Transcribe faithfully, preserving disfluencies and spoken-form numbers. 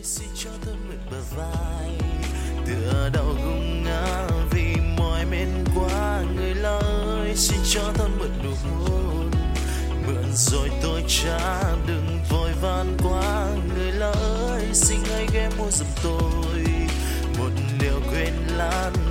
xin cho tôi mượn bờ vai, tựa đầu gung ngã vì mỏi mệt quá. Người lạ ơi, xin cho tôi mượn nụ hôn, mượn rồi tôi trả, đừng vội van quá. Người lạ ơi, xin hãy ghé mua giùm tôi một liều quên lãng.